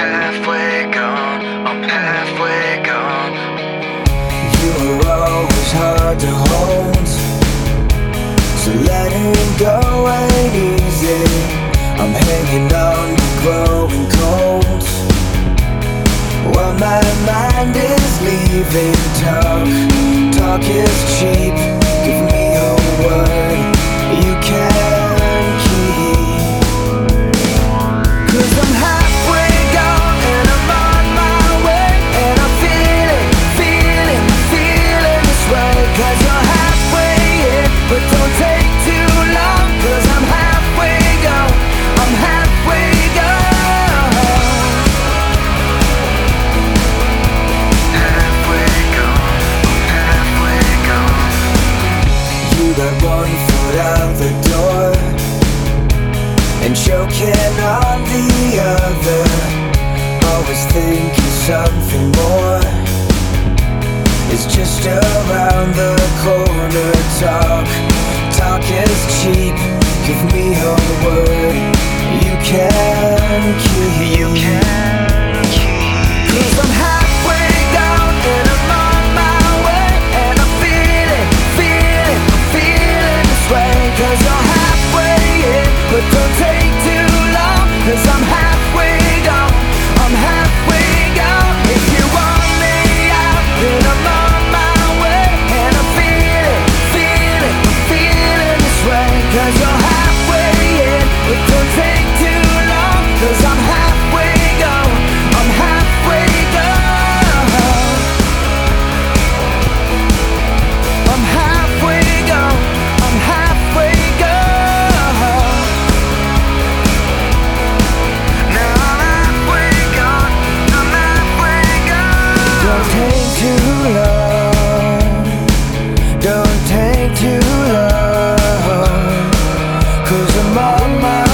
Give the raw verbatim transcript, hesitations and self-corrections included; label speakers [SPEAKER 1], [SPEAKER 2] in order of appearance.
[SPEAKER 1] halfway gone, I'm halfway gone.
[SPEAKER 2] You were always hard to hold, so letting go ain't easy. I'm hanging on to growing cold, while my mind is leaving. Talk, talk is cheap. Give me a word you can keep. 'Cause I'm halfway gone and I'm on my way, and I'm feeling, feeling, feeling this way. 'Cause you're halfway in, but don't take too long. 'Cause I'm halfway gone, I'm halfway gone.
[SPEAKER 1] Halfway gone, I'm halfway gone.
[SPEAKER 2] You got one foot out the door and choking on the other, always thinking something more is just around the corner. Talk, talk is cheap. Give me a word you can keep.
[SPEAKER 1] You can keep.
[SPEAKER 2] 'Cause I'm halfway gone and I'm on my way, and I'm feeling, feeling, feeling this way. 'Cause you're halfway in, but don't take too long. 'Cause I'm halfway gone, I'm halfway gone. If you want me out, then I'm on my way, and I'm feeling, feeling, feeling this way. 'Cause you're halfway in, but don't take too long. 'Cause I'm halfway gone, I'm halfway gone. I'm halfway gone, I'm halfway gone.
[SPEAKER 1] Now I'm halfway gone, I'm halfway gone.
[SPEAKER 2] Don't take too long, don't take too long. 'Cause I'm on my